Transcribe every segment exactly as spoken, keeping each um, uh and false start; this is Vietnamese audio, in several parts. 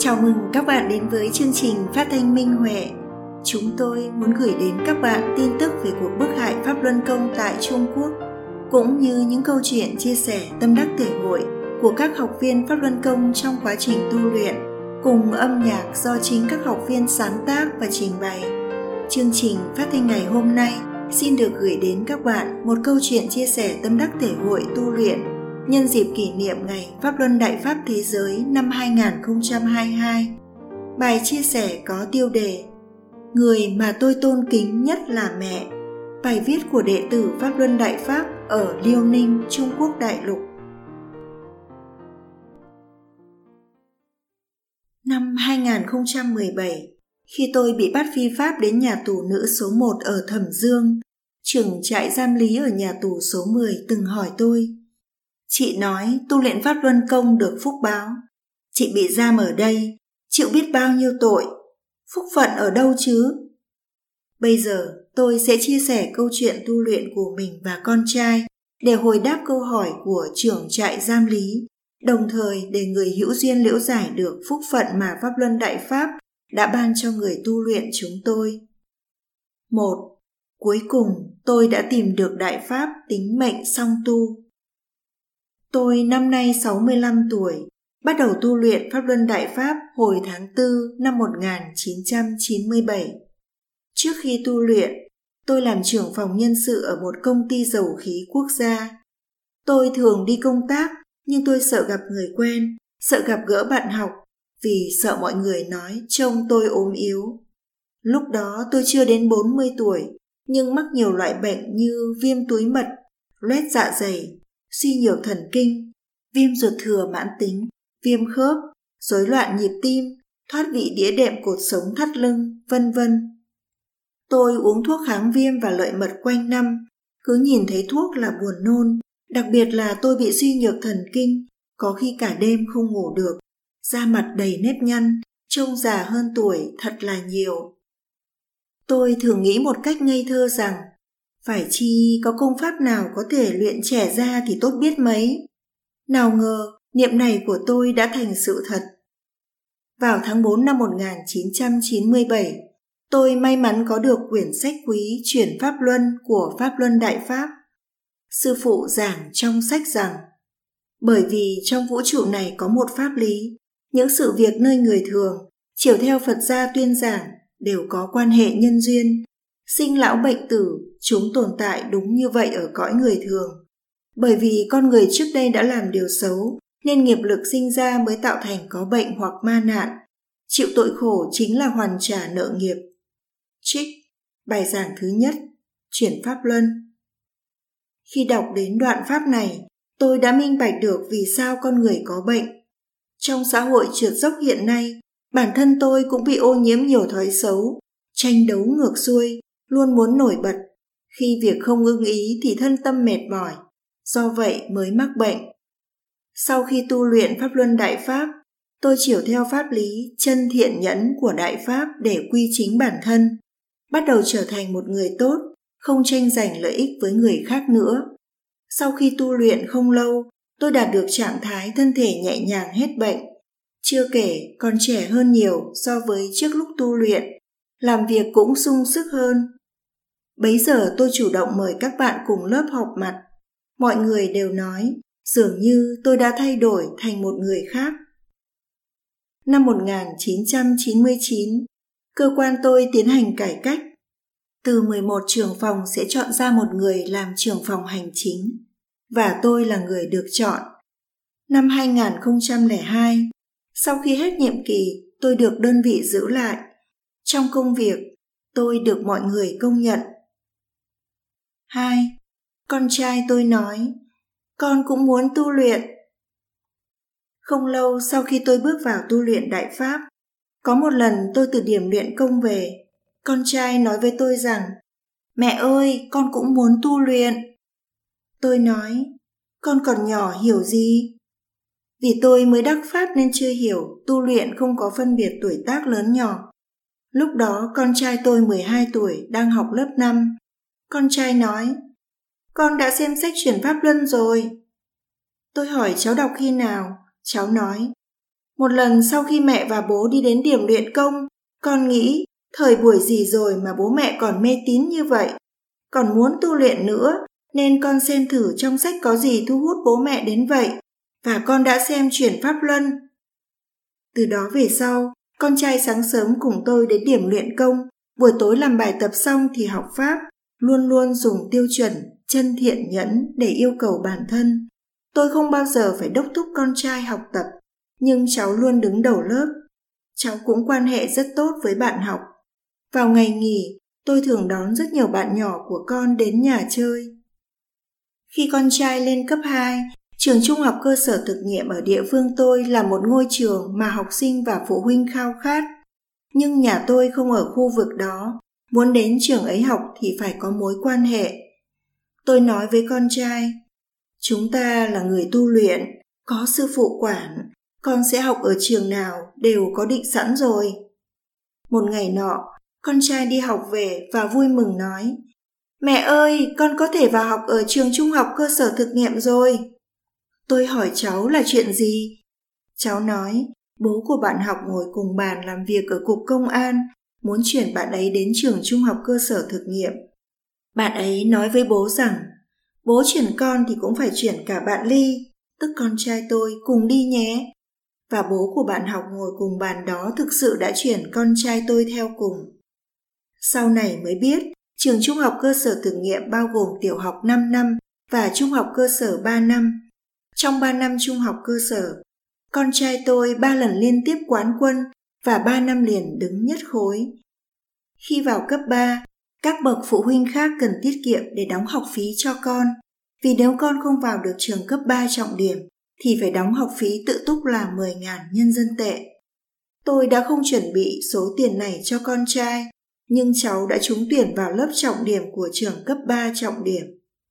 Chào mừng các bạn đến với chương trình phát thanh Minh Huệ. Chúng tôi muốn gửi đến các bạn tin tức về cuộc bức hại Pháp Luân Công tại Trung Quốc, cũng như những câu chuyện chia sẻ tâm đắc thể hội của các học viên Pháp Luân Công trong quá trình tu luyện, cùng âm nhạc do chính các học viên sáng tác và trình bày. Chương trình phát thanh ngày hôm nay xin được gửi đến các bạn một câu chuyện chia sẻ tâm đắc thể hội tu luyện nhân dịp kỷ niệm Ngày Pháp Luân Đại Pháp Thế Giới năm hai không hai hai. Bài chia sẻ có tiêu đề Người mà tôi tôn kính nhất là mẹ. Bài viết của đệ tử Pháp Luân Đại Pháp ở Liêu Ninh, Trung Quốc Đại Lục. Năm hai không một bảy, khi tôi bị bắt phi pháp đến nhà tù nữ số một ở Thẩm Dương, trưởng trại giam lý ở nhà tù số mười từng hỏi tôi: Chị nói tu luyện Pháp Luân Công được phúc báo. Chị bị giam ở đây, chịu biết bao nhiêu tội. Phúc phận ở đâu chứ? Bây giờ tôi sẽ chia sẻ câu chuyện tu luyện của mình và con trai để hồi đáp câu hỏi của trưởng trại giam lý, đồng thời để người hữu duyên liễu giải được phúc phận mà Pháp Luân Đại Pháp đã ban cho người tu luyện chúng tôi. một. Cuối cùng tôi đã tìm được Đại Pháp tính mệnh song tu. Tôi năm nay sáu mươi lăm tuổi, bắt đầu tu luyện Pháp Luân Đại Pháp hồi tháng tư năm một nghìn chín trăm chín mươi bảy. Trước khi tu luyện, tôi làm trưởng phòng nhân sự ở một công ty dầu khí quốc gia. Tôi thường đi công tác, nhưng tôi sợ gặp người quen, sợ gặp gỡ bạn học, vì sợ mọi người nói trông tôi ốm yếu. Lúc đó tôi chưa đến bốn mươi tuổi, nhưng mắc nhiều loại bệnh như viêm túi mật, loét dạ dày, suy nhược thần kinh, viêm ruột thừa mãn tính, viêm khớp, rối loạn nhịp tim, thoát vị đĩa đệm cột sống thắt lưng, vân vân. Tôi uống thuốc kháng viêm và lợi mật quanh năm, cứ nhìn thấy thuốc là buồn nôn, đặc biệt là tôi bị suy nhược thần kinh, có khi cả đêm không ngủ được, da mặt đầy nếp nhăn, trông già hơn tuổi thật là nhiều. Tôi thường nghĩ một cách ngây thơ rằng, phải chi có công pháp nào có thể luyện trẻ ra thì tốt biết mấy. Nào ngờ, niệm này của tôi đã thành sự thật. Vào tháng tư năm một nghìn chín trăm chín mươi bảy, tôi may mắn có được quyển sách quý Chuyển Pháp Luân của Pháp Luân Đại Pháp. Sư phụ giảng trong sách rằng, bởi vì trong vũ trụ này có một pháp lý, những sự việc nơi người thường, chiều theo Phật gia tuyên giảng, đều có quan hệ nhân duyên. Sinh lão bệnh tử, chúng tồn tại đúng như vậy ở cõi người thường. Bởi vì con người trước đây đã làm điều xấu, nên nghiệp lực sinh ra mới tạo thành có bệnh hoặc ma nạn. Chịu tội khổ chính là hoàn trả nợ nghiệp. Trích bài giảng thứ nhất, Chuyển Pháp Luân. Khi đọc đến đoạn pháp này, tôi đã minh bạch được vì sao con người có bệnh. Trong xã hội trượt dốc hiện nay, bản thân tôi cũng bị ô nhiễm nhiều thói xấu, tranh đấu ngược xuôi, luôn muốn nổi bật. Khi việc không ưng ý thì thân tâm mệt mỏi, do vậy mới mắc bệnh. Sau khi tu luyện Pháp Luân Đại Pháp, tôi chiều theo pháp lý chân thiện nhẫn của Đại Pháp để quy chính bản thân, bắt đầu trở thành một người tốt, không tranh giành lợi ích với người khác nữa. Sau khi tu luyện không lâu, tôi đạt được trạng thái thân thể nhẹ nhàng hết bệnh. Chưa kể còn trẻ hơn nhiều so với trước lúc tu luyện, làm việc cũng sung sức hơn. Bấy giờ tôi chủ động mời các bạn cùng lớp họp mặt. Mọi người đều nói, dường như tôi đã thay đổi thành một người khác. Năm một nghìn chín trăm chín mươi chín, cơ quan tôi tiến hành cải cách. Từ mười một trưởng phòng sẽ chọn ra một người làm trưởng phòng hành chính, và tôi là người được chọn. Năm hai không không hai, sau khi hết nhiệm kỳ, tôi được đơn vị giữ lại. Trong công việc, tôi được mọi người công nhận. Hai. Con trai tôi nói, con cũng muốn tu luyện. Không lâu sau khi tôi bước vào tu luyện Đại Pháp, có một lần tôi từ điểm luyện công về, con trai nói với tôi rằng, mẹ ơi, con cũng muốn tu luyện. Tôi nói, con còn nhỏ hiểu gì? Vì tôi mới đắc Pháp nên chưa hiểu tu luyện không có phân biệt tuổi tác lớn nhỏ. Lúc đó con trai tôi mười hai tuổi, đang học lớp năm. Con trai nói, con đã xem sách Chuyển Pháp Luân rồi. Tôi hỏi cháu đọc khi nào? Cháu nói, Một lần sau khi mẹ và bố đi đến điểm luyện công, con nghĩ thời buổi gì rồi mà bố mẹ còn mê tín như vậy. Còn muốn tu luyện nữa, nên con xem thử trong sách có gì thu hút bố mẹ đến vậy, và con đã xem Chuyển Pháp Luân. Từ đó về sau, con trai sáng sớm cùng tôi đến điểm luyện công, buổi tối làm bài tập xong thì học Pháp, luôn luôn dùng tiêu chuẩn chân thiện nhẫn để yêu cầu bản thân. Tôi không bao giờ phải đốc thúc con trai học tập, nhưng cháu luôn đứng đầu lớp. Cháu cũng quan hệ rất tốt với bạn học. Vào ngày nghỉ, tôi thường đón rất nhiều bạn nhỏ của con đến nhà chơi. Khi con trai lên cấp hai, trường trung học cơ sở thực nghiệm ở địa phương tôi là một ngôi trường mà học sinh và phụ huynh khao khát. Nhưng nhà tôi không ở khu vực đó, muốn đến trường ấy học thì phải có mối quan hệ. Tôi nói với con trai, chúng ta là người tu luyện, có sư phụ quản, con sẽ học ở trường nào đều có định sẵn rồi. Một ngày nọ, con trai đi học về và vui mừng nói, mẹ ơi, con có thể vào học ở trường trung học cơ sở thực nghiệm rồi. Tôi hỏi cháu là chuyện gì? Cháu nói, bố của bạn học ngồi cùng bàn làm việc ở cục công an, muốn chuyển bạn ấy đến trường trung học cơ sở thực nghiệm. Bạn ấy nói với bố rằng, bố chuyển con thì cũng phải chuyển cả bạn Ly, tức con trai tôi, cùng đi nhé. Và bố của bạn học ngồi cùng bàn đó thực sự đã chuyển con trai tôi theo cùng. Sau này mới biết, trường trung học cơ sở thực nghiệm bao gồm tiểu học năm năm và trung học cơ sở ba năm. Trong ba năm trung học cơ sở, con trai tôi ba lần liên tiếp quán quân và ba năm liền đứng nhất khối. Khi vào cấp ba, các bậc phụ huynh khác cần tiết kiệm để đóng học phí cho con, vì nếu con không vào được trường cấp ba trọng điểm, thì phải đóng học phí tự túc là mười nghìn nhân dân tệ. Tôi đã không chuẩn bị số tiền này cho con trai, nhưng cháu đã trúng tuyển vào lớp trọng điểm của trường cấp ba trọng điểm.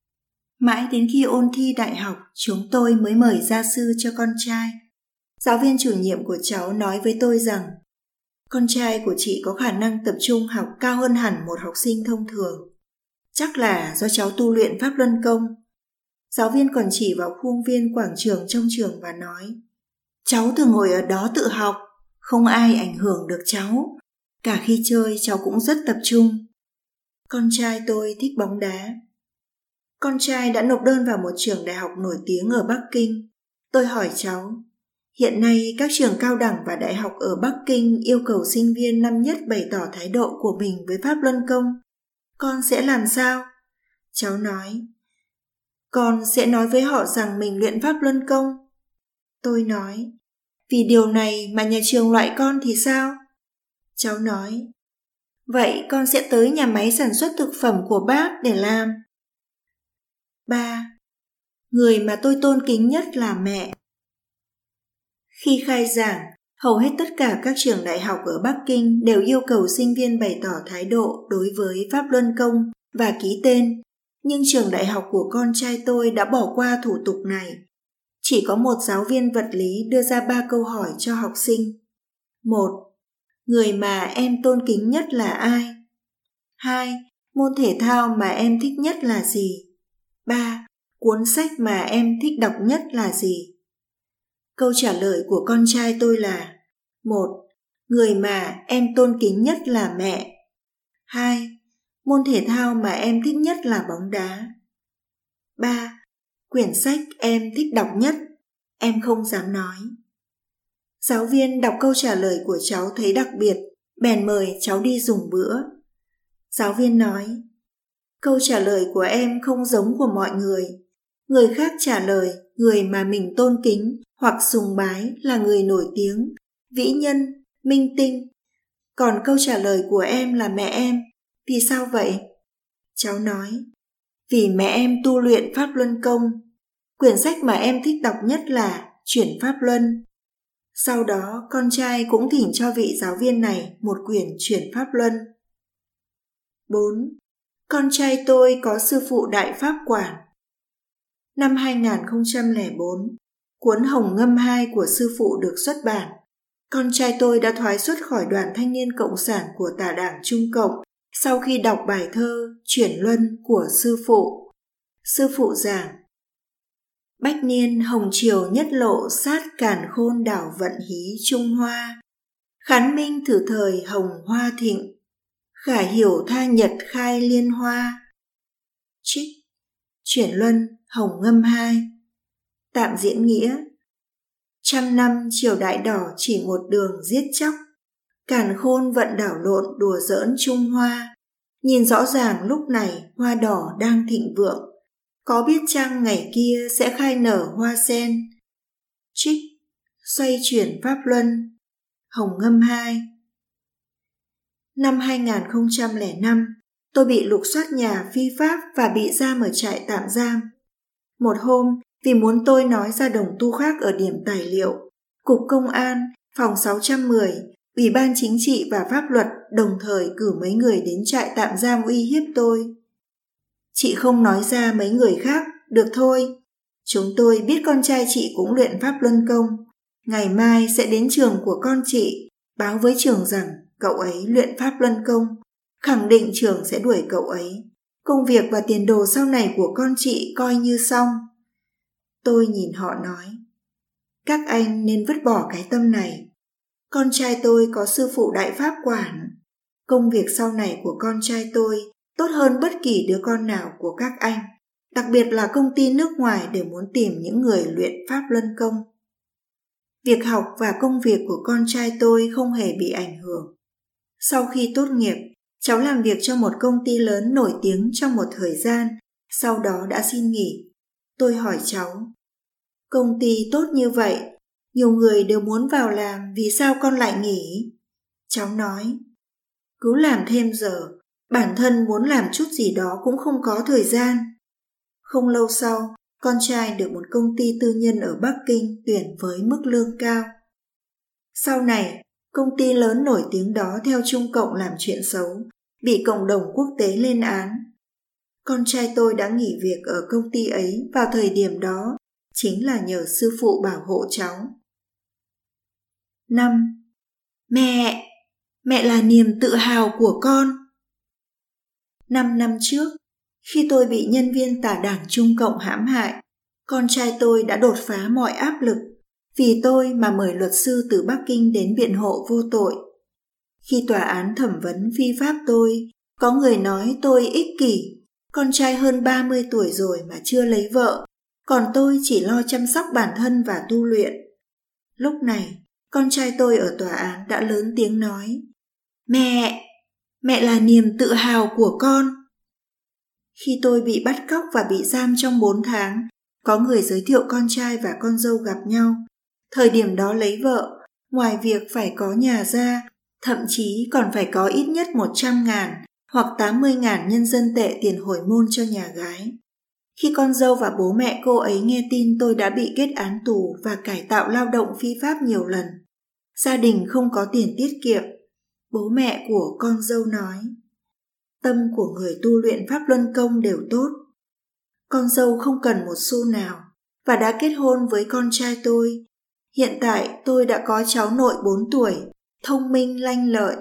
Mãi đến khi ôn thi đại học, chúng tôi mới mời gia sư cho con trai. Giáo viên chủ nhiệm của cháu nói với tôi rằng, con trai của chị có khả năng tập trung học cao hơn hẳn một học sinh thông thường. Chắc là do cháu tu luyện Pháp Luân Công. Giáo viên còn chỉ vào khuôn viên quảng trường trong trường và nói, cháu thường ngồi ở đó tự học, không ai ảnh hưởng được cháu. Cả khi chơi cháu cũng rất tập trung. Con trai tôi thích bóng đá. Con trai đã nộp đơn vào một trường đại học nổi tiếng ở Bắc Kinh. Tôi hỏi cháu, hiện nay các trường cao đẳng và đại học ở Bắc Kinh yêu cầu sinh viên năm nhất bày tỏ thái độ của mình với Pháp Luân Công. Con sẽ làm sao? Cháu nói, con sẽ nói với họ rằng mình luyện Pháp Luân Công. Tôi nói, vì điều này mà nhà trường loại con thì sao? Cháu nói, vậy con sẽ tới nhà máy sản xuất thực phẩm của bác để làm. ba. Người mà tôi tôn kính nhất là mẹ. Khi khai giảng, hầu hết tất cả các trường đại học ở Bắc Kinh đều yêu cầu sinh viên bày tỏ thái độ đối với Pháp Luân Công và ký tên, nhưng trường đại học của con trai tôi đã bỏ qua thủ tục này. Chỉ có một giáo viên vật lý đưa ra ba câu hỏi cho học sinh. một. Người mà em tôn kính nhất là ai? hai. Môn thể thao mà em thích nhất là gì? ba. Cuốn sách mà em thích đọc nhất là gì? Câu trả lời của con trai tôi là một. Người mà em tôn kính nhất là mẹ. hai. Môn thể thao mà em thích nhất là bóng đá. ba. Quyển sách em thích đọc nhất, em không dám nói. Giáo viên đọc câu trả lời của cháu thấy đặc biệt, bèn mời cháu đi dùng bữa. Giáo viên nói, câu trả lời của em không giống của mọi người. Người khác trả lời người mà mình tôn kính hoặc sùng bái là người nổi tiếng, vĩ nhân, minh tinh. Còn câu trả lời của em là mẹ em. Vì sao vậy? Cháu nói, vì mẹ em tu luyện Pháp Luân Công. Quyển sách mà em thích đọc nhất là Chuyển Pháp Luân. Sau đó, con trai cũng thỉnh cho vị giáo viên này một quyển Chuyển Pháp Luân. bốn. Con trai tôi có sư phụ Đại Pháp Quản. Năm hai không không bốn, cuốn Hồng Ngâm hai của sư phụ được xuất bản. Con trai tôi đã thoái xuất khỏi Đoàn Thanh niên Cộng sản của Tà Đảng Trung Cộng sau khi đọc bài thơ Chuyển Luân của sư phụ. Sư phụ giảng, Bách niên hồng triều nhất lộ, sát càn khôn đảo vận hí Trung Hoa. Khán minh thử thời hồng hoa thịnh, khả hiểu tha nhật khai liên hoa. Trích Chuyển Luân Hồng Ngâm hai. Tạm diễn nghĩa: trăm năm triều đại đỏ chỉ một đường giết chóc, càn khôn vận đảo lộn đùa giỡn Trung Hoa. Nhìn rõ ràng lúc này hoa đỏ đang thịnh vượng, có biết chăng ngày kia sẽ khai nở hoa sen. Trích Xoay chuyển Pháp Luân Hồng Ngâm hai. Năm hai nghìn không trăm lẻ năm, tôi bị lục soát nhà phi pháp và bị giam ở trại tạm giam. Một hôm, vì muốn tôi nói ra đồng tu khác ở điểm tài liệu, Cục Công an, phòng sáu trăm mười, Ủy ban Chính trị và Pháp luật đồng thời cử mấy người đến trại tạm giam uy hiếp tôi. Chị không nói ra mấy người khác, được thôi. Chúng tôi biết con trai chị cũng luyện Pháp Luân Công. Ngày mai sẽ đến trường của con chị, báo với trường rằng cậu ấy luyện Pháp Luân Công, khẳng định trường sẽ đuổi cậu ấy. Công việc và tiền đồ sau này của con chị coi như xong. Tôi nhìn họ nói: các anh nên vứt bỏ cái tâm này. Con trai tôi có sư phụ Đại Pháp quản. Công việc sau này của con trai tôi tốt hơn bất kỳ đứa con nào của các anh, đặc biệt là công ty nước ngoài đều muốn tìm những người luyện Pháp Luân Công. Việc học và công việc của con trai tôi không hề bị ảnh hưởng. Sau khi tốt nghiệp, cháu làm việc cho một công ty lớn nổi tiếng trong một thời gian, sau đó đã xin nghỉ. Tôi hỏi cháu: công ty tốt như vậy, nhiều người đều muốn vào làm, vì sao con lại nghỉ? Cháu nói: cứ làm thêm giờ, bản thân muốn làm chút gì đó cũng không có thời gian. Không lâu sau, con trai được một công ty tư nhân ở Bắc Kinh tuyển với mức lương cao. Sau này, công ty lớn nổi tiếng đó theo Trung Cộng làm chuyện xấu, bị cộng đồng quốc tế lên án. Con trai tôi đã nghỉ việc ở công ty ấy vào thời điểm đó, chính là nhờ sư phụ bảo hộ cháu. năm. Mẹ! Mẹ là niềm tự hào của con. Năm năm trước, khi tôi bị nhân viên tà đảng Trung Cộng hãm hại, con trai tôi đã đột phá mọi áp lực, vì tôi mà mời luật sư từ Bắc Kinh đến biện hộ vô tội. Khi tòa án thẩm vấn phi pháp tôi, có người nói tôi ích kỷ, con trai hơn ba mươi tuổi rồi mà chưa lấy vợ, còn tôi chỉ lo chăm sóc bản thân và tu luyện. Lúc này, con trai tôi ở tòa án đã lớn tiếng nói: Mẹ! Mẹ là niềm tự hào của con. Khi tôi bị bắt cóc và bị giam trong bốn tháng, có người giới thiệu con trai và con dâu gặp nhau. Thời điểm đó lấy vợ, ngoài việc phải có nhà ra, thậm chí còn phải có ít nhất một trăm ngàn hoặc tám mươi ngàn nhân dân tệ tiền hồi môn cho nhà gái. Khi con dâu và bố mẹ cô ấy nghe tin tôi đã bị kết án tù và cải tạo lao động phi pháp nhiều lần, gia đình không có tiền tiết kiệm, bố mẹ của con dâu nói: tâm của người tu luyện Pháp Luân Công đều tốt. Con dâu không cần một xu nào và đã kết hôn với con trai tôi. Hiện tại tôi đã có cháu nội bốn tuổi, thông minh lanh lợi.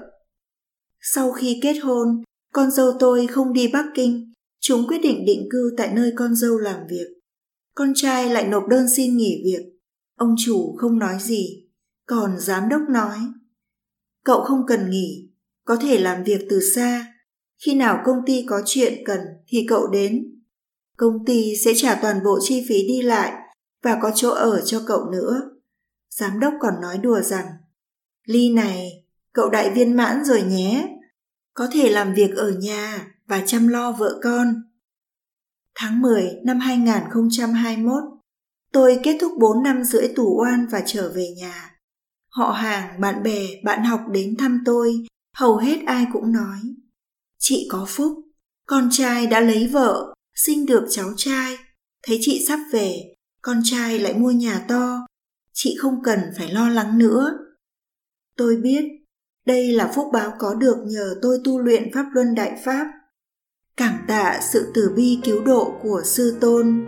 Sau khi kết hôn, con dâu tôi không đi Bắc Kinh, chúng quyết định định cư tại nơi con dâu làm việc. Con trai lại nộp đơn xin nghỉ việc. Ông chủ không nói gì, còn giám đốc nói: cậu không cần nghỉ, có thể làm việc từ xa. Khi nào công ty có chuyện cần thì cậu đến. Công ty sẽ trả toàn bộ chi phí đi lại và có chỗ ở cho cậu nữa. Giám đốc còn nói đùa rằng: Ly này, cậu đại viên mãn rồi nhé, có thể làm việc ở nhà và chăm lo vợ con. Tháng mười năm hai nghìn không trăm hai mươi mốt, tôi kết thúc bốn năm rưỡi tù oan và trở về nhà. Họ hàng, bạn bè, bạn học đến thăm tôi, hầu hết ai cũng nói: chị có phúc, con trai đã lấy vợ, sinh được cháu trai. Thấy chị sắp về, con trai lại mua nhà to, chị không cần phải lo lắng nữa. Tôi biết đây là phúc báo có được nhờ tôi tu luyện Pháp Luân Đại Pháp. Cảm tạ sự từ bi cứu độ của Sư Tôn.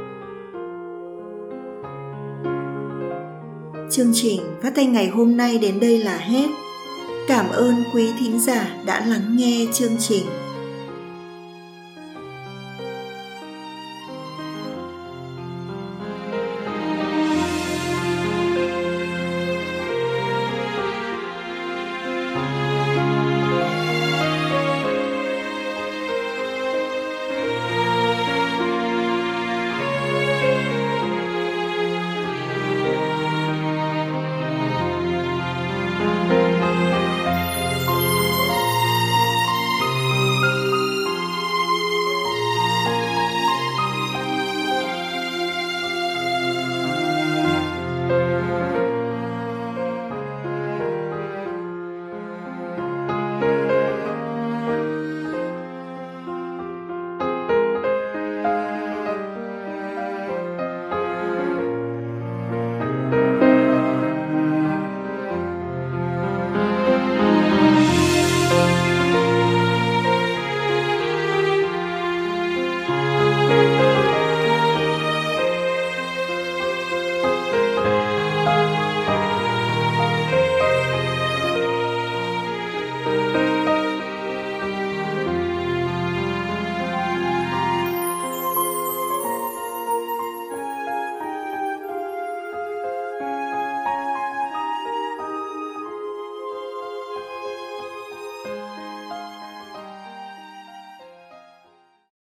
Chương trình phát thanh ngày hôm nay đến đây là hết. Cảm ơn quý thính giả đã lắng nghe chương trình.